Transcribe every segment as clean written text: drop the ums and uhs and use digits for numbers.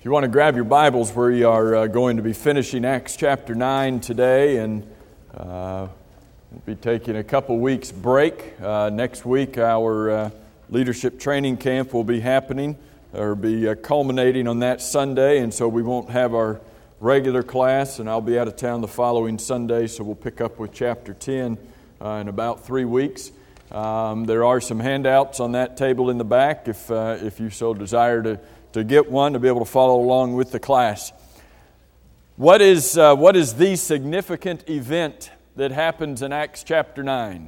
If you want to grab your Bibles, we are going to be finishing Acts chapter 9 today, and we'll be taking a couple weeks break. Next week, our leadership training camp will be happening, or be culminating on that Sunday, and so we won't have our regular class, and I'll be out of town the following Sunday, so we'll pick up with chapter 10 in about 3 weeks. There are some handouts on that table in the back if you so desire to get one to be able to follow along with the class. What is the significant event that happens in Acts chapter 9?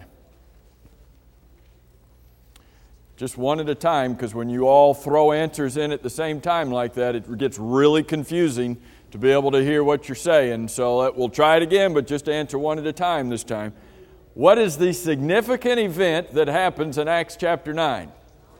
Just one at a time, because when you all throw answers in at the same time like that, it gets really confusing to be able to hear what you're saying. So we'll try it again, but just answer one at a time this time. What is the significant event that happens in Acts chapter 9?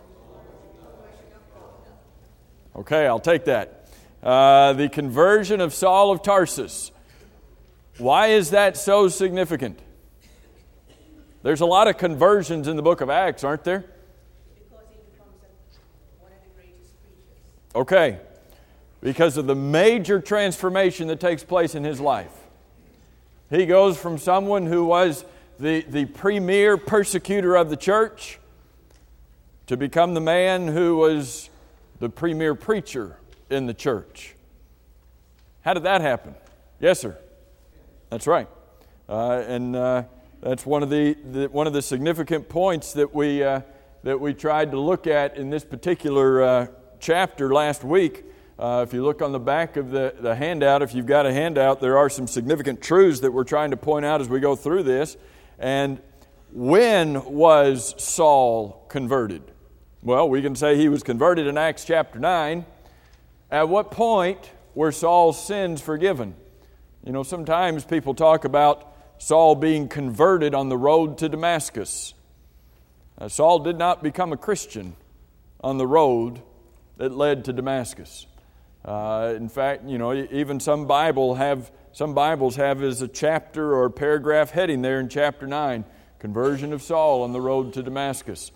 Okay, I'll take that. The conversion of Saul of Tarsus. Why is that so significant? There's a lot of conversions in the book of Acts, aren't there? Because he becomes one of the greatest preachers. Okay, because of the major transformation that takes place in his life. He goes from someone who was the premier persecutor of the church to become the man who was the premier preacher in the church. How did that happen? Yes, sir. That's right. And that's one of the significant points that we tried to look at in this particular chapter last week. If you look on the back of the handout, if you've got a handout, there are some significant truths that we're trying to point out as we go through this. And when was Saul converted? Well, we can say he was converted in Acts chapter 9. At what point were Saul's sins forgiven? You know, sometimes people talk about Saul being converted on the road to Damascus. Saul did not become a Christian on the road that led to Damascus. In fact, you know, even some Bibles have as a chapter or a paragraph heading there in chapter 9, conversion of Saul on the road to Damascus.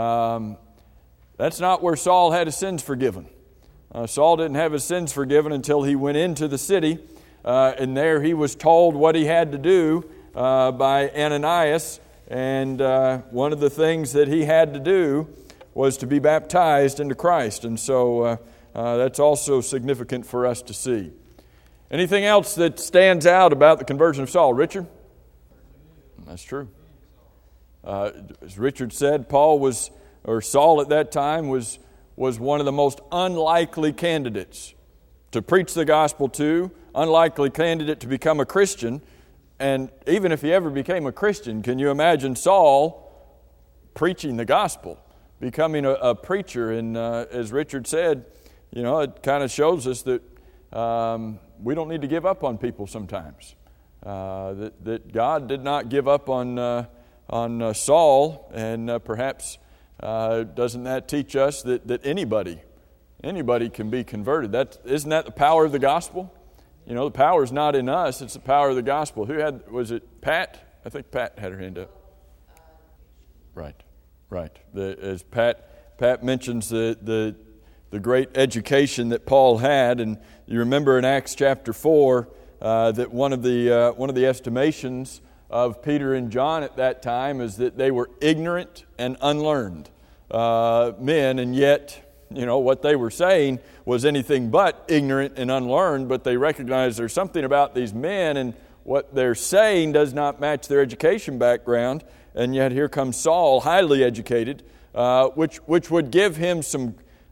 That's not where Saul had his sins forgiven. Saul didn't have his sins forgiven until he went into the city, and there he was told what he had to do by Ananias, and one of the things that he had to do was to be baptized into Christ, and so that's also significant for us to see. Anything else that stands out about the conversion of Saul? Richard? That's true. As Richard said, Saul at that time was one of the most unlikely candidates to preach the gospel to, unlikely candidate to become a Christian. And even if he ever became a Christian, can you imagine Saul preaching the gospel, becoming a preacher? And as Richard said, you know, it kind of shows us that we don't need to give up on people sometimes. That God did not give up on Saul, and perhaps doesn't that teach us that anybody can be converted? Isn't that the power of the gospel? You know, the power is not in us; it's the power of the gospel. Was it Pat? I think Pat had her hand up. Right. As Pat mentions the great education that Paul had, and you remember in Acts chapter 4 that one of the estimations of Peter and John at that time is that they were ignorant and unlearned men, and yet, you know, what they were saying was anything but ignorant and unlearned, but they recognized there's something about these men, and what they're saying does not match their education background, and yet here comes Saul, highly educated, which would give him some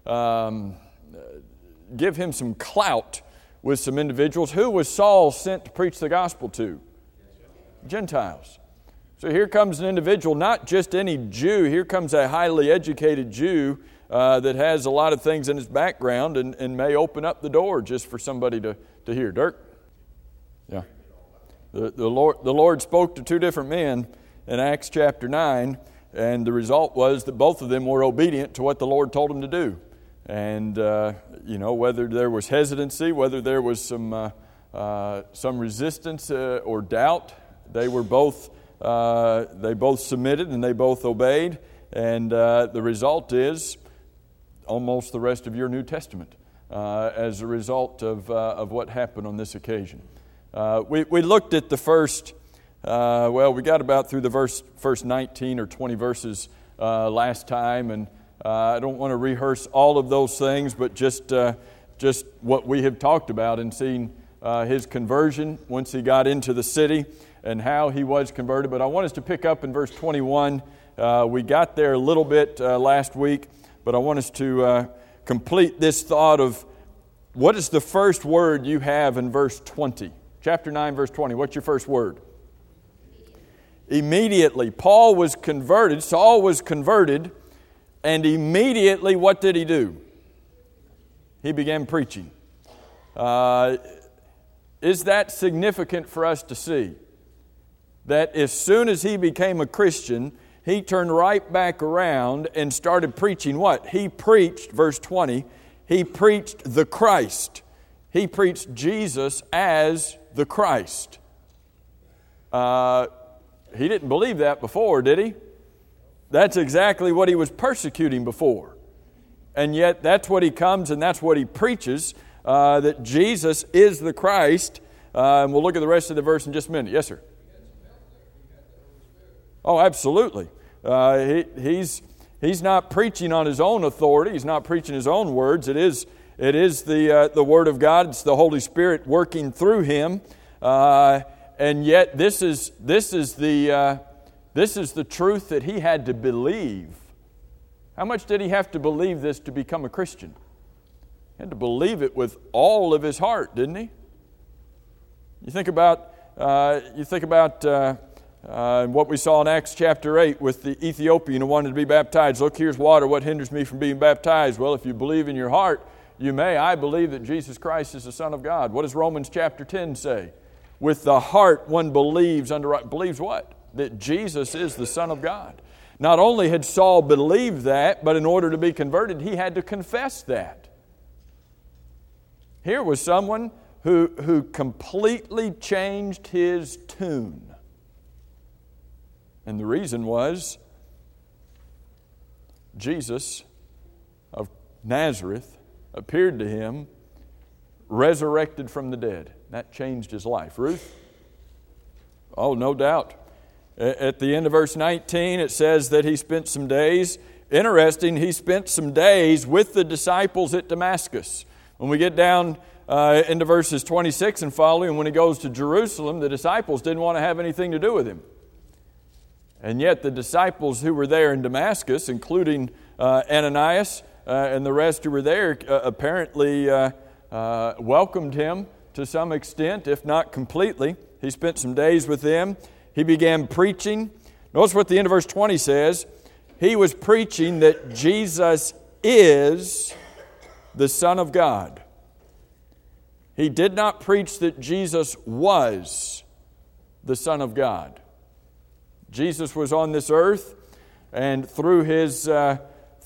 clout with some individuals. Who was Saul sent to preach the gospel to? Gentiles. So here comes an individual, not just any Jew. Here comes a highly educated Jew that has a lot of things in his background and may open up the door just for somebody to hear. Dirk? Yeah. The Lord spoke to two different men in Acts chapter 9, and the result was that both of them were obedient to what the Lord told them to do. And, you know, whether there was hesitancy, whether there was some resistance or doubt, they both submitted and they both obeyed, and the result is almost the rest of your New Testament. as a result of what happened on this occasion. We looked at the first, we got about through the first 19 or 20 verses last time, and I don't want to rehearse all of those things, but just what we have talked about and seen his conversion once he got into the city and how he was converted. But I want us to pick up in verse 21. We got there a little bit last week, but I want us to complete this thought of what is the first word you have in verse 20. Chapter 9, verse 20. What's your first word? Immediately. Paul was converted. Saul was converted. And immediately, what did he do? He began preaching. Is that significant for us to see? That as soon as he became a Christian, he turned right back around and started preaching what? He preached, verse 20, he preached the Christ. He preached Jesus as the Christ. He didn't believe that before, did he? That's exactly what he was persecuting before. And yet that's what he comes and that's what he preaches, that Jesus is the Christ. And we'll look at the rest of the verse in just a minute. Yes, sir? Oh, absolutely. He's not preaching on his own authority. He's not preaching his own words. It is the Word of God. It's the Holy Spirit working through him. And yet this is the truth that he had to believe. How much did he have to believe this to become a Christian? He had to believe it with all of his heart, didn't he? You think about what we saw in Acts chapter 8 with the Ethiopian who wanted to be baptized. Look, here's water. What hinders me from being baptized? Well, if you believe in your heart, you may. I believe that Jesus Christ is the Son of God. What does Romans chapter 10 say? With the heart one believes believes what? That Jesus is the Son of God. Not only had Saul believed that, but in order to be converted, he had to confess that. Here was someone who completely changed his tune. And the reason was Jesus of Nazareth appeared to him resurrected from the dead. That changed his life. Ruth? Oh, no doubt. At the end of verse 19, it says that he spent some days. Interesting, he spent some days with the disciples at Damascus. When we get down into verses 26 and following, when he goes to Jerusalem, the disciples didn't want to have anything to do with him. And yet the disciples who were there in Damascus, including Ananias and the rest who were there, apparently welcomed him to some extent, if not completely. He spent some days with them. He began preaching. Notice what the end of verse 20 says. He was preaching that Jesus is the Son of God. He did not preach that Jesus was the Son of God. Jesus was on this earth, and through his life,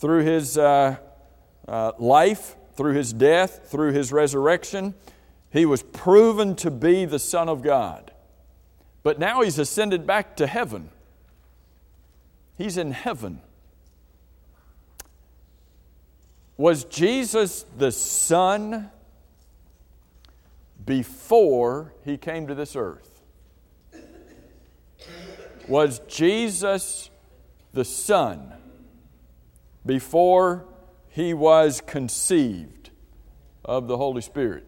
through his death, through his resurrection, he was proven to be the Son of God. But now he's ascended back to heaven. He's in heaven. Was Jesus the Son before he came to this earth? Was Jesus the Son before he was conceived of the Holy Spirit?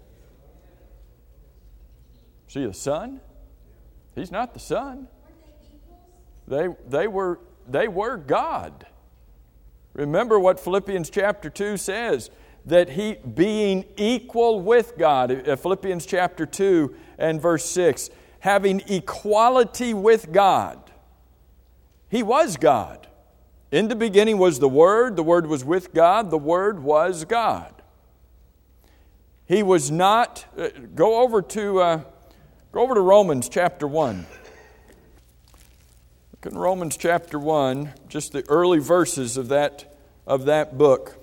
Is he the Son? He's not the Son. They were God. Remember what Philippians chapter 2 says, that he being equal with God, Philippians chapter 2 and verse 6, having equality with God. He was God. In the beginning was the Word was with God, the Word was God. He was not, go over to Romans chapter 1. Look in Romans chapter 1, just the early verses of that book.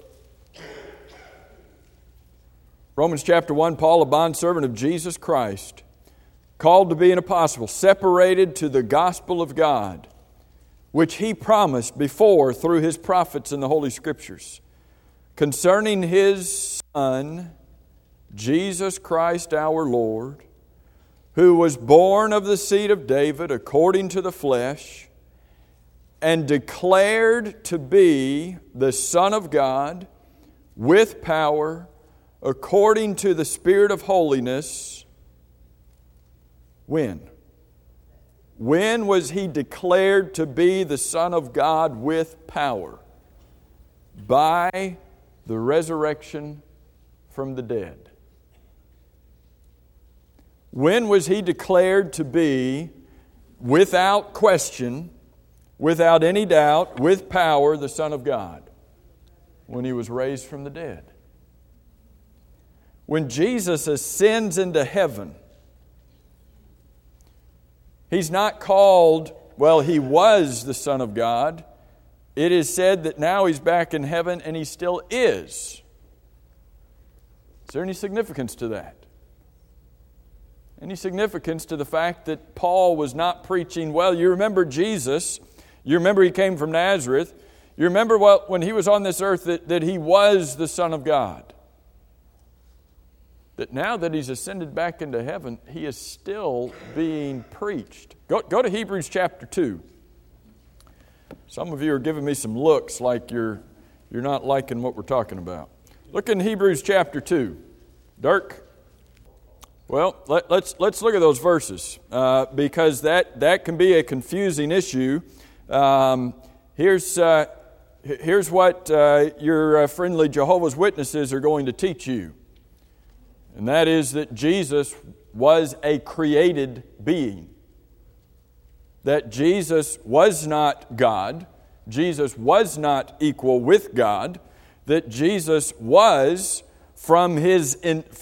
Romans chapter 1, Paul, a bondservant of Jesus Christ, called to be an apostle, separated to the gospel of God, which he promised before through his prophets in the Holy Scriptures, concerning His Son, Jesus Christ our Lord, who was born of the seed of David according to the flesh, and declared to be the Son of God with power, according to the Spirit of holiness. When? When was He declared to be the Son of God with power? By the resurrection from the dead. When was He declared to be, without question, without any doubt, with power, the Son of God? When He was raised from the dead. When Jesus ascends into heaven, He's not called, well, He was the Son of God. It is said that now He's back in heaven and He still is. Is there any significance to that? Any significance to the fact that Paul was not preaching, well, you remember Jesus, you remember He came from Nazareth, you remember when He was on this earth that He was the Son of God. That now that He's ascended back into heaven, He is still being preached. Go to Hebrews chapter 2. Some of you are giving me some looks like you're not liking what we're talking about. Look in Hebrews chapter 2. Dirk? Well, let's look at those verses because that can be a confusing issue. Here's what your friendly Jehovah's Witnesses are going to teach you. And that is that Jesus was a created being. That Jesus was not God. Jesus was not equal with God. That Jesus was, from his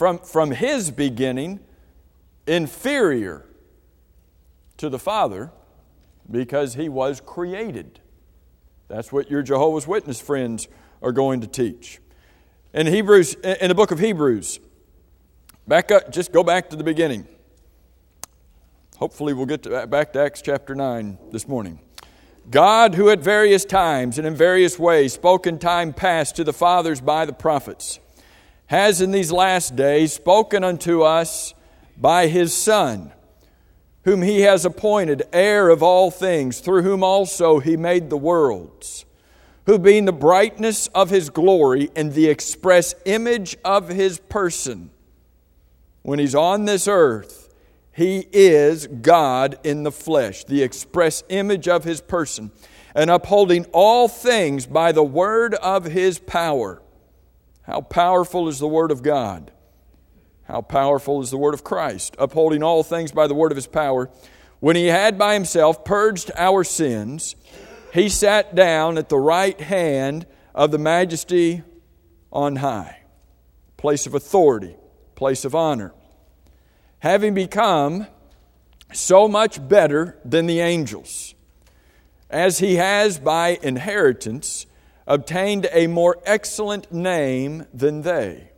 beginning, inferior to the Father because He was created. That's what your Jehovah's Witness friends are going to teach. In the book of Hebrews, back up, just go back to the beginning. Hopefully we'll get back to Acts chapter 9 this morning. God, who at various times and in various ways spoke in time past to the fathers by the prophets, has in these last days spoken unto us by His Son, whom He has appointed heir of all things, through whom also He made the worlds, who being the brightness of His glory and the express image of His person, when He's on this earth, He is God in the flesh, the express image of His person, and upholding all things by the word of His power. How powerful is the Word of God? How powerful is the Word of Christ? Upholding all things by the word of His power. When He had by Himself purged our sins, He sat down at the right hand of the Majesty on high. Place of authority, place of honor. Having become so much better than the angels, as He has by inheritance obtained a more excellent name than they.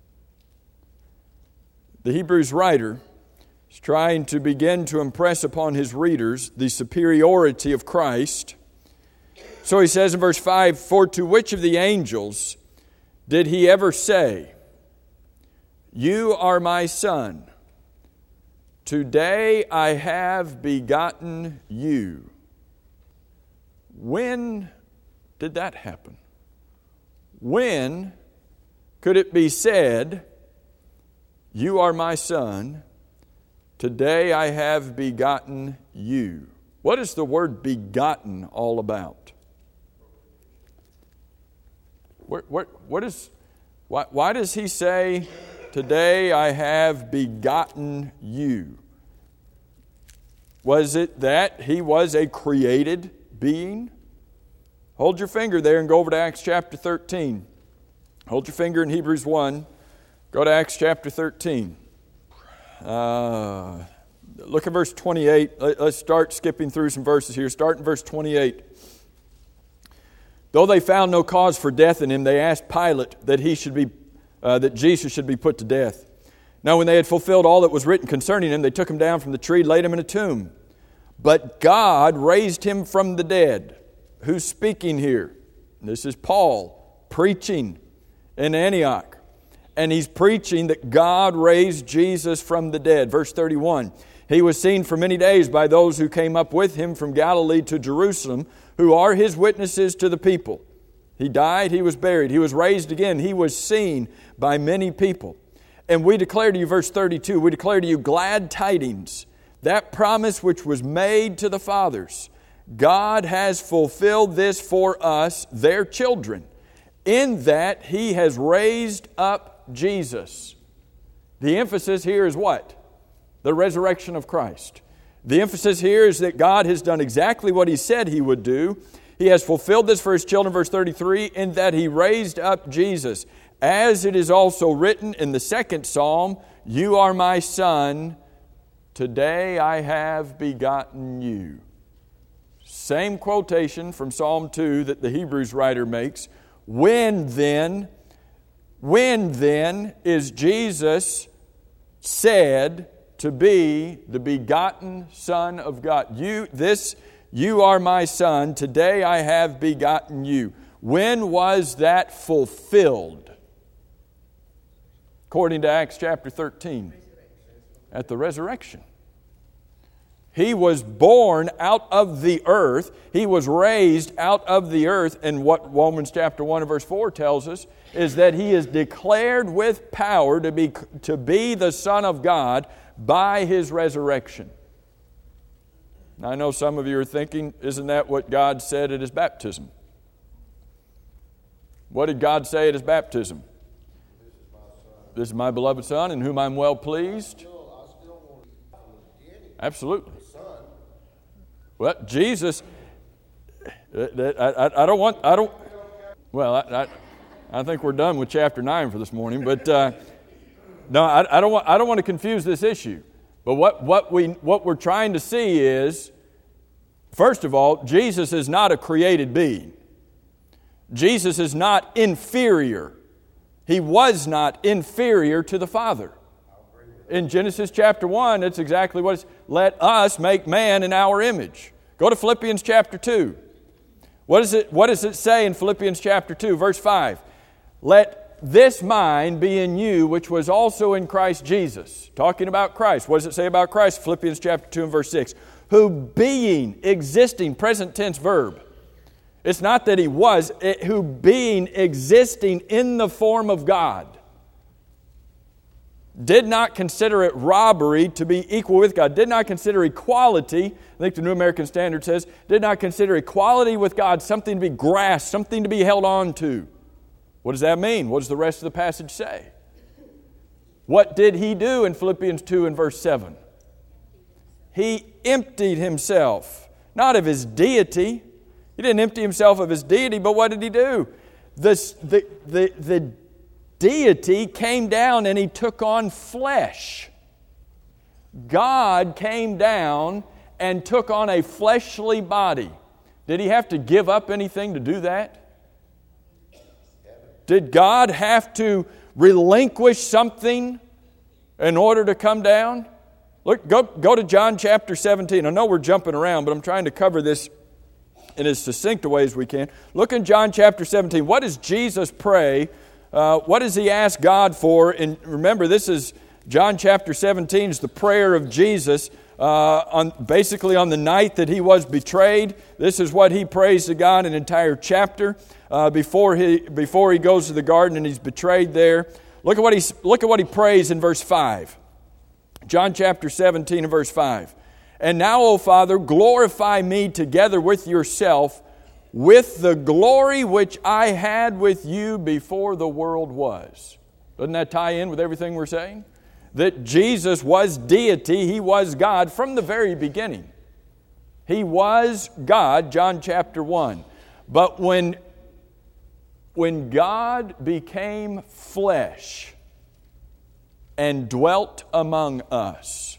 The Hebrews writer is trying to begin to impress upon his readers the superiority of Christ. So he says in verse 5, "For to which of the angels did He ever say, 'You are my Son, today I have begotten you'?" When did that happen? When could it be said, "You are my Son, today I have begotten you"? What is the word begotten all about? Why does He say, "Today I have begotten you"? Was it that He was a created being? Hold your finger there and go over to Acts chapter 13. Hold your finger in Hebrews 1. Go to Acts chapter 13. Look at verse 28. Let's start skipping through some verses here. Start in verse 28. Though they found no cause for death in Him, they asked Pilate that Jesus should be put to death. Now when they had fulfilled all that was written concerning Him, they took Him down from the tree, laid Him in a tomb. But God raised Him from the dead. Who's speaking here? This is Paul preaching. in Antioch. And he's preaching that God raised Jesus from the dead. Verse 31, he was seen for many days by those who came up with him from Galilee to Jerusalem, who are his witnesses to the people. He died, he was buried, he was raised again. He was seen by many people. And we declare to you, verse 32, we declare to you glad tidings, that promise which was made to the fathers. God has fulfilled this for us, their children, in that He has raised up Jesus. The emphasis here is what? The resurrection of Christ. The emphasis here is that God has done exactly what He said He would do. He has fulfilled this for His children, verse 33, in that He raised up Jesus. As it is also written in the second psalm, you are my son, today I have begotten you. Same quotation from Psalm 2 that the Hebrews writer makes. When then is Jesus said to be the begotten Son of God? You are my son, today I have begotten you. When was that fulfilled? According to Acts chapter 13, at the resurrection. He was born out of the earth. He was raised out of the earth. And what Romans chapter 1 and verse 4 tells us is that He is declared with power to be the Son of God by His resurrection. Now, I know some of you are thinking, isn't that what God said at His baptism? What did God say at His baptism? This is my beloved Son in whom I'm well pleased. Absolutely. Well, Jesus, I think we're done with chapter 9 for this morning, but no, I don't want to confuse this issue. But what we're trying to see is, first of all, Jesus is not a created being. Jesus is not inferior. He was not inferior to the Father. In Genesis chapter 1, that's exactly what it's, let us make man in our image. Go to Philippians chapter 2. What does it say in Philippians chapter 2, verse 5? Let this mind be in you, which was also in Christ Jesus. Talking about Christ. What does it say about Christ? Philippians chapter 2 and verse 6. Who being, existing, present tense verb. It's not that He was, who being, existing in the form of God, did not consider it robbery to be equal with God, did not consider equality, I think the New American Standard says, did not consider equality with God something to be grasped, something to be held on to. What does that mean? What does the rest of the passage say? What did He do in Philippians 2 and verse 7? He emptied Himself, not of His deity. He didn't empty Himself of His deity, but what did He do? The deity came down and He took on flesh. God came down and took on a fleshly body. Did He have to give up anything to do that? Did God have to relinquish something in order to come down? Look, go to John chapter 17. I know we're jumping around, but I'm trying to cover this in as succinct a way as we can. Look in John chapter 17. What does Jesus pray? What does He ask God for? And remember, this is John chapter 17 is the prayer of Jesus basically on the night that He was betrayed. This is what He prays to God, an entire chapter before he goes to the garden and He's betrayed there. Look at what He prays in verse 5. John chapter 17 and verse 5. And now, O Father, glorify me together with Yourself with the glory which I had with You before the world was. Doesn't that tie in with everything we're saying? That Jesus was deity, He was God from the very beginning. He was God, John chapter 1. But when God became flesh and dwelt among us,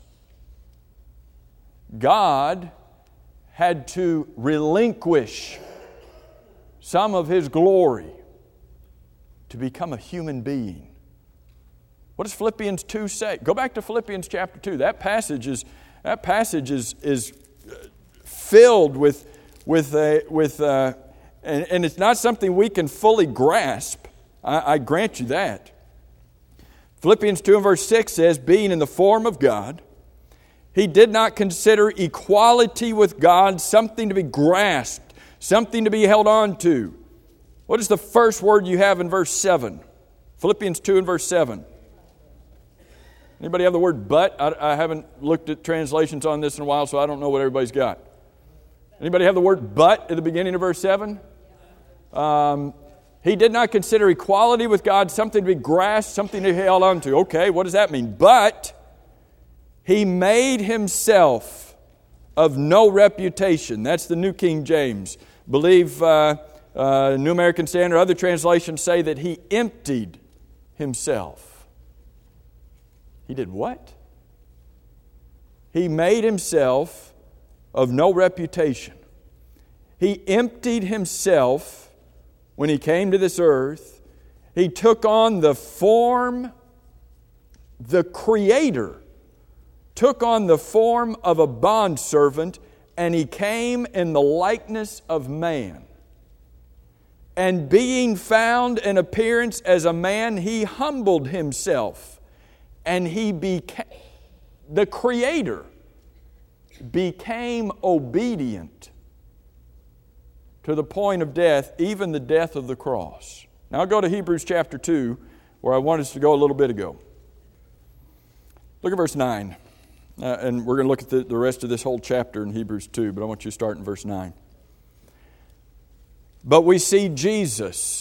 God had to relinquish some of His glory to become a human being. What does Philippians 2 say? Go back to Philippians chapter 2. That passage is filled with and it's not something we can fully grasp I grant you that. Philippians 2 and verse 6 says, being in the form of God, He did not consider equality with God something to be grasped, something to be held on to. What is the first word you have in verse 7? Philippians 2 and verse 7. Anybody have the word but? I haven't looked at translations on this in a while, so I don't know what everybody's got. Anybody have the word but at the beginning of verse 7? He did not consider equality with God something to be grasped, something to be held on to. Okay, what does that mean? But He made Himself of no reputation. That's the New King James. Believe New American Standard, other translations say that He emptied Himself. He did what? He made Himself of no reputation. He emptied Himself when He came to this earth. He took on the form, the Creator took on the form of a bondservant, and He came in the likeness of man. And being found in appearance as a man, He humbled Himself, and He became, the Creator became obedient to the point of death, even the death of the cross. Now I'll go to Hebrews chapter 2, where I wanted us to go a little bit ago. Look at verse 9. And we're going to look at the rest of this whole chapter in Hebrews 2, but I want you to start in verse 9. But we see Jesus,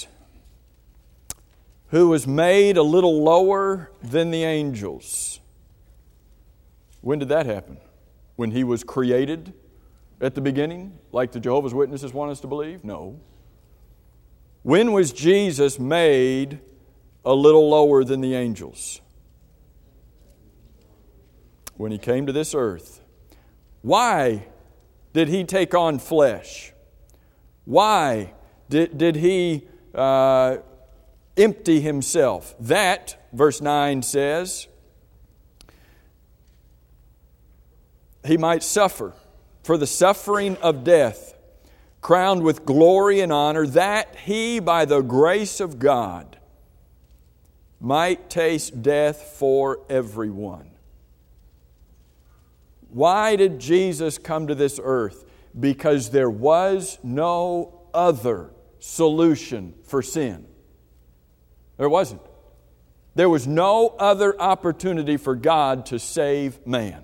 who was made a little lower than the angels. When did that happen? When He was created at the beginning, like the Jehovah's Witnesses want us to believe? No. When was Jesus made a little lower than the angels? When He came to this earth. Why did He take on flesh? Why did He empty Himself? That, verse 9 says, He might suffer for the suffering of death, crowned with glory and honor, that He, by the grace of God, might taste death for everyone. Why did Jesus come to this earth? Because there was no other solution for sin. There wasn't. There was no other opportunity for God to save man.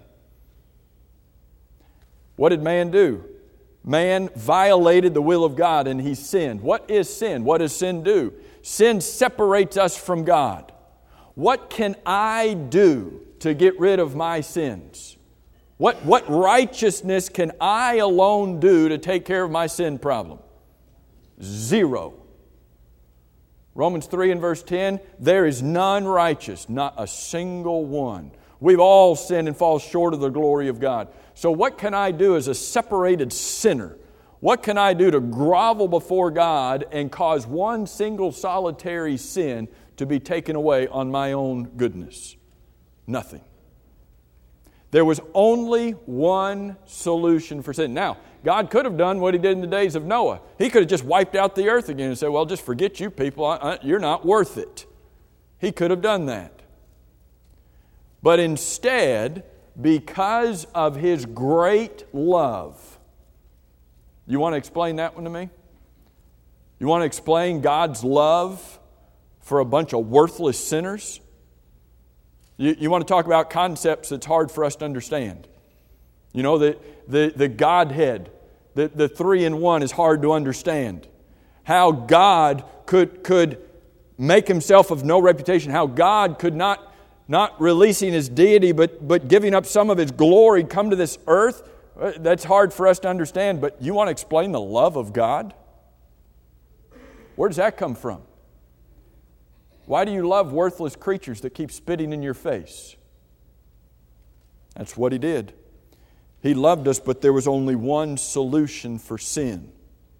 What did man do? Man violated the will of God and he sinned. What is sin? What does sin do? Sin separates us from God. What can I do to get rid of my sins? What righteousness can I alone do to take care of my sin problem? Zero. Romans 3 and verse 10, there is none righteous, not a single one. We've all sinned and fall short of the glory of God. So what can I do as a separated sinner? What can I do to grovel before God and cause one single solitary sin to be taken away on my own goodness? Nothing. There was only one solution for sin. Now, God could have done what He did in the days of Noah. He could have just wiped out the earth again and said, well, just forget you people. You're not worth it. He could have done that. But instead, because of His great love, you want to explain that one to me? You want to explain God's love for a bunch of worthless sinners? You want to talk about concepts that's hard for us to understand. You know, the Godhead, the three in one is hard to understand. How God could make Himself of no reputation. How God could not releasing His deity but giving up some of His glory come to this earth. That's hard for us to understand. But you want to explain the love of God? Where does that come from? Why do you love worthless creatures that keep spitting in your face? That's what He did. He loved us, but there was only one solution for sin.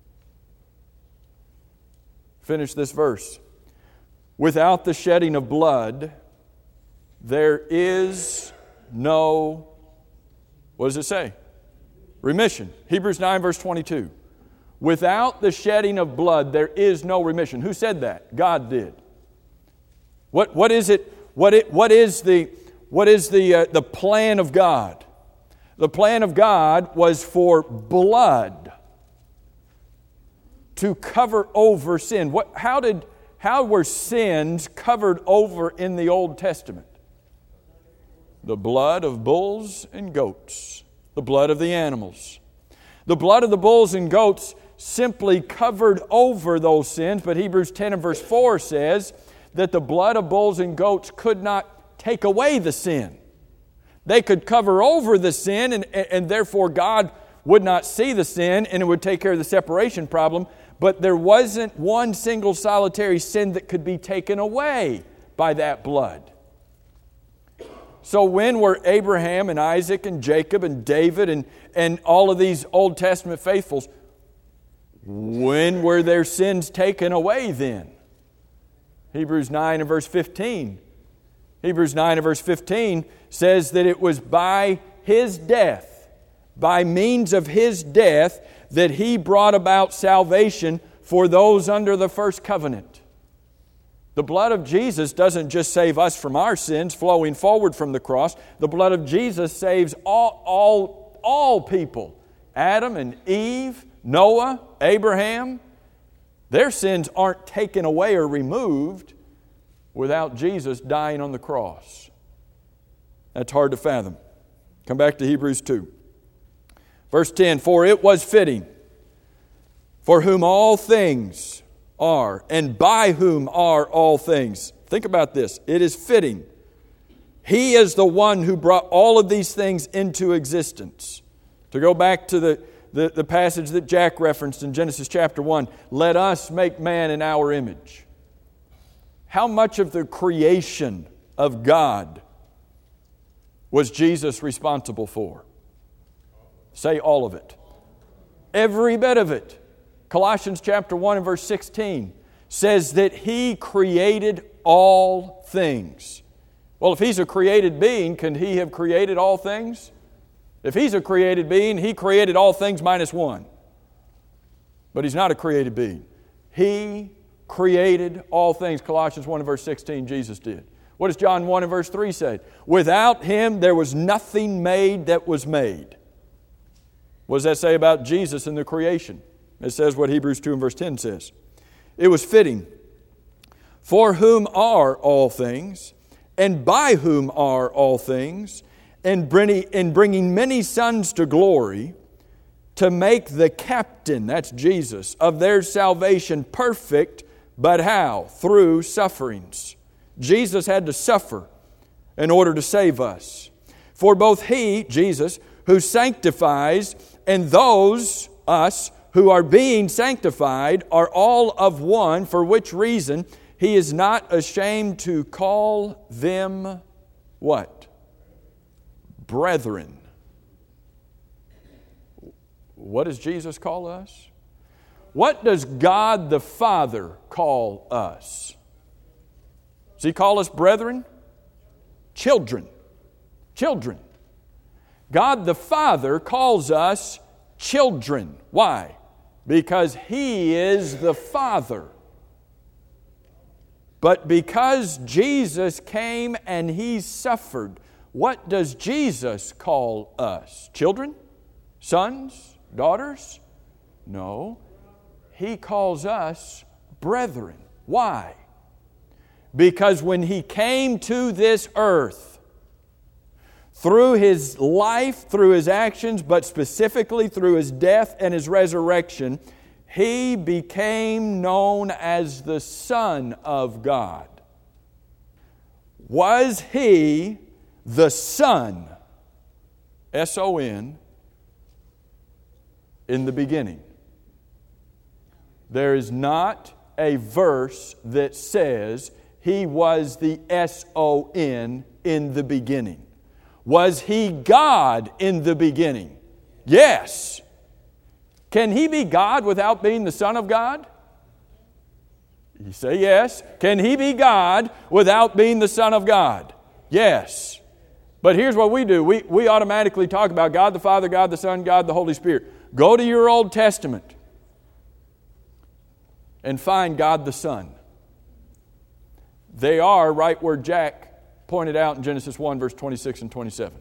Finish this verse. Without the shedding of blood, there is no, what does it say? Remission. Hebrews 9 verse 22. Without the shedding of blood, there is no remission. Who said that? God did. What is it? What is the plan of God? The plan of God was for blood to cover over sin. How were sins covered over in the Old Testament? The blood of bulls and goats, the blood of the animals. The blood of the bulls and goats simply covered over those sins, but Hebrews 10 and verse 4 says that the blood of bulls and goats could not take away the sin. They could cover over the sin, and therefore God would not see the sin, and it would take care of the separation problem. But there wasn't one single solitary sin that could be taken away by that blood. So when were Abraham and Isaac and Jacob and David and all of these Old Testament faithfuls, when were their sins taken away then? Hebrews 9 and verse 15. Hebrews 9 and verse 15 says that it was by His death, by means of His death, that He brought about salvation for those under the first covenant. The blood of Jesus doesn't just save us from our sins flowing forward from the cross. The blood of Jesus saves all people. Adam and Eve, Noah, Abraham. Their sins aren't taken away or removed without Jesus dying on the cross. That's hard to fathom. Come back to Hebrews 2. Verse 10, for it was fitting, for whom all things are, and by whom are all things. Think about this. It is fitting. He is the one who brought all of these things into existence. To go back to the passage that Jack referenced in Genesis chapter 1, let us make man in our image. How much of the creation of God was Jesus responsible for? Say all of it. Every bit of it. Colossians chapter 1 and verse 16 says that He created all things. Well, if He's a created being, can He have created all things? If He's a created being, He created all things minus one. But He's not a created being. He created all things. Colossians 1 and verse 16, Jesus did. What does John 1 and verse 3 say? Without Him there was nothing made that was made. What does that say about Jesus and the creation? It says what Hebrews 2 and verse 10 says. It was fitting, for whom are all things, and by whom are all things, and bringing many sons to glory, to make the captain, that's Jesus, of their salvation perfect, but how? Through sufferings. Jesus had to suffer in order to save us. For both He, Jesus, who sanctifies, and those, us, who are being sanctified, are all of one, for which reason He is not ashamed to call them what? Brethren. What does Jesus call us? What does God the Father call us? Does He call us brethren? Children. Children. God the Father calls us children. Why? Because He is the Father. But because Jesus came and He suffered, what does Jesus call us? Children? Sons? Daughters? No. He calls us brethren. Why? Because when He came to this earth, through His life, through His actions, but specifically through His death and His resurrection, He became known as the Son of God. Was He the Son, S-O-N, in the beginning? There is not a verse that says He was the S-O-N in the beginning. Was He God in the beginning? Yes. Can He be God without being the Son of God? You say yes. Can He be God without being the Son of God? Yes. But here's what we do. We automatically talk about God the Father, God the Son, God the Holy Spirit. Go to your Old Testament and find God the Son. They are right where Jack pointed out in Genesis 1, verse 26 and 27.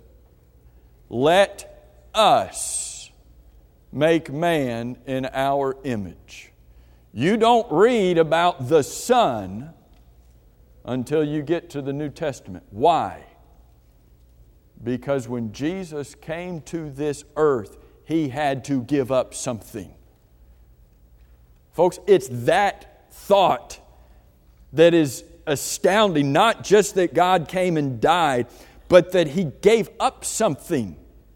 Let us make man in our image. You don't read about the Son until you get to the New Testament. Why? Because when Jesus came to this earth, He had to give up something. Folks, it's that thought that is astounding. Not just that God came and died, but that He gave up something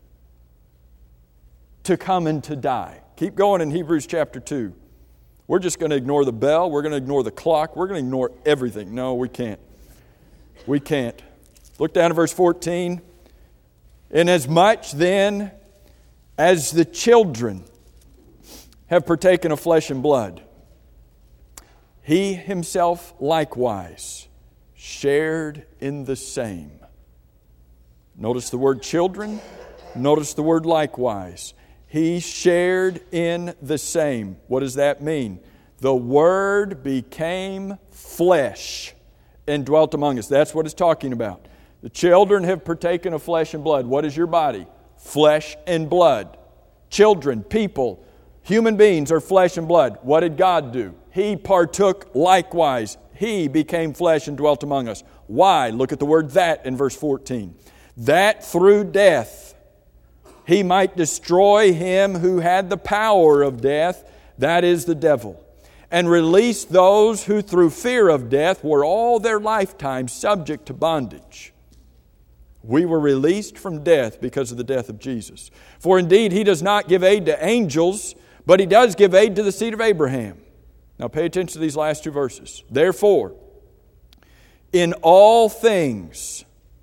to come and to die. Keep going in Hebrews chapter 2. We're just going to ignore the bell. We're going to ignore the clock. We're going to ignore everything. No, we can't. We can't. Look down at verse 14. Inasmuch then as the children have partaken of flesh and blood, He Himself likewise shared in the same. Notice the word children. Notice the word likewise. He shared in the same. What does that mean? The Word became flesh and dwelt among us. That's what it's talking about. The children have partaken of flesh and blood. What is your body? Flesh and blood. Children, people, human beings are flesh and blood. What did God do? He partook likewise. He became flesh and dwelt among us. Why? Look at the word that in verse 14. That through death He might destroy him who had the power of death, that is the devil, and release those who through fear of death were all their lifetime subject to bondage. We were released from death because of the death of Jesus. For indeed He does not give aid to angels, but He does give aid to the seed of Abraham. Now pay attention to these last two verses. Therefore, in all things,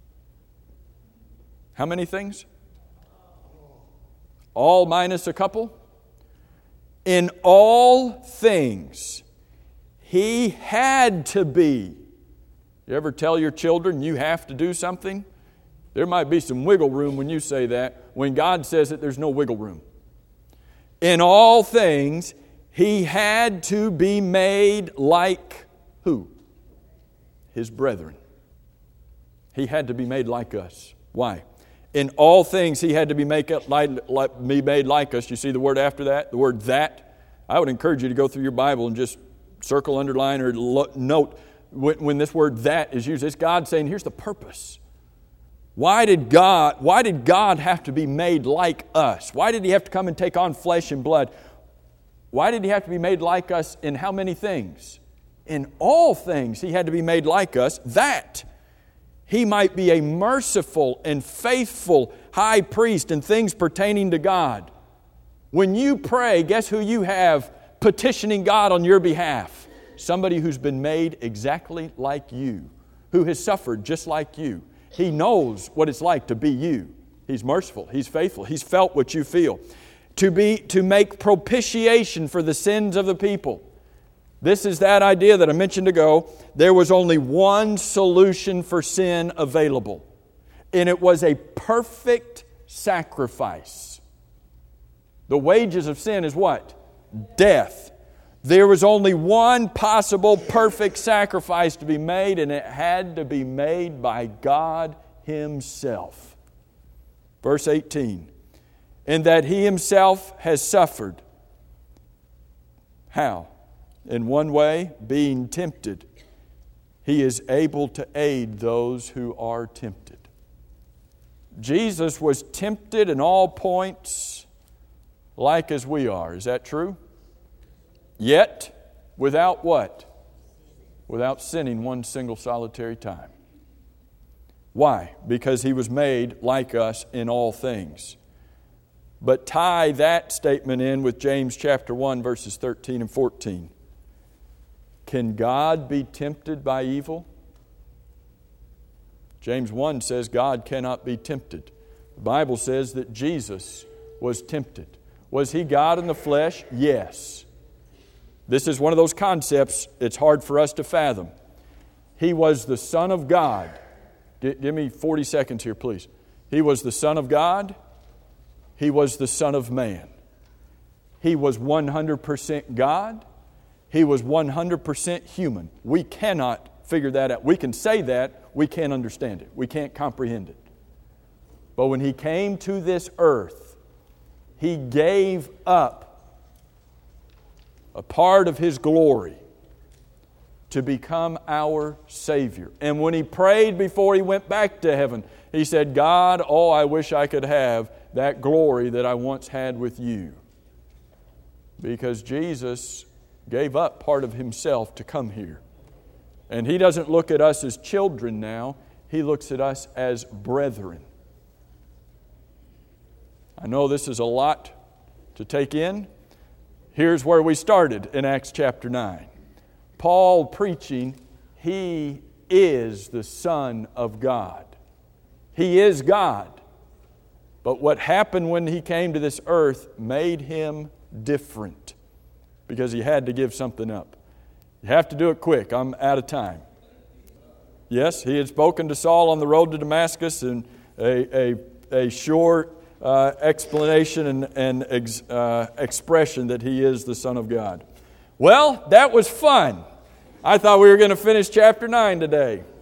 how many things? All minus a couple? In all things, He had to be. You ever tell your children you have to do something? There might be some wiggle room when you say that. When God says it, there's no wiggle room. In all things, He had to be made like who? His brethren. He had to be made like us. Why? In all things, He had to be made like us. You see the word after that? The word that. I would encourage you to go through your Bible and just circle, underline, or note when this word that is used. It's God saying, here's the purpose. Why did God have to be made like us? Why did He have to come and take on flesh and blood? Why did He have to be made like us in how many things? In all things, He had to be made like us, that He might be a merciful and faithful high priest in things pertaining to God. When you pray, guess who you have petitioning God on your behalf? Somebody who's been made exactly like you, who has suffered just like you. He knows what it's like to be you. He's merciful. He's faithful. He's felt what you feel. To make propitiation for the sins of the people. This is that idea that I mentioned ago. There was only one solution for sin available, and it was a perfect sacrifice. The wages of sin is what? Death. There was only one possible perfect sacrifice to be made, and it had to be made by God Himself. Verse 18. And that He Himself has suffered. How? In one way, being tempted, He is able to aid those who are tempted. Jesus was tempted in all points like as we are. Is that true? Yet, without what? Without sinning one single solitary time. Why? Because He was made like us in all things. But tie that statement in with James chapter 1, verses 13 and 14. Can God be tempted by evil? James 1 says God cannot be tempted. The Bible says that Jesus was tempted. Was He God in the flesh? Yes. This is one of those concepts it's hard for us to fathom. He was the Son of God. Give me 40 seconds here, please. He was the Son of God. He was the Son of Man. He was 100% God. He was 100% human. We cannot figure that out. We can say that, we can't understand it. We can't comprehend it. But when He came to this earth, He gave up a part of His glory to become our Savior. And when He prayed before He went back to heaven, He said, God, oh, I wish I could have that glory that I once had with You. Because Jesus gave up part of Himself to come here. And He doesn't look at us as children now. He looks at us as brethren. I know this is a lot to take in. Here's where we started in Acts chapter 9. Paul preaching, He is the Son of God. He is God. But what happened when He came to this earth made Him different, because He had to give something up. You have to do it quick. I'm out of time. Yes, He had spoken to Saul on the road to Damascus, and a short explanation and expression that He is the Son of God. Well, that was fun. I thought we were going to finish chapter 9 today.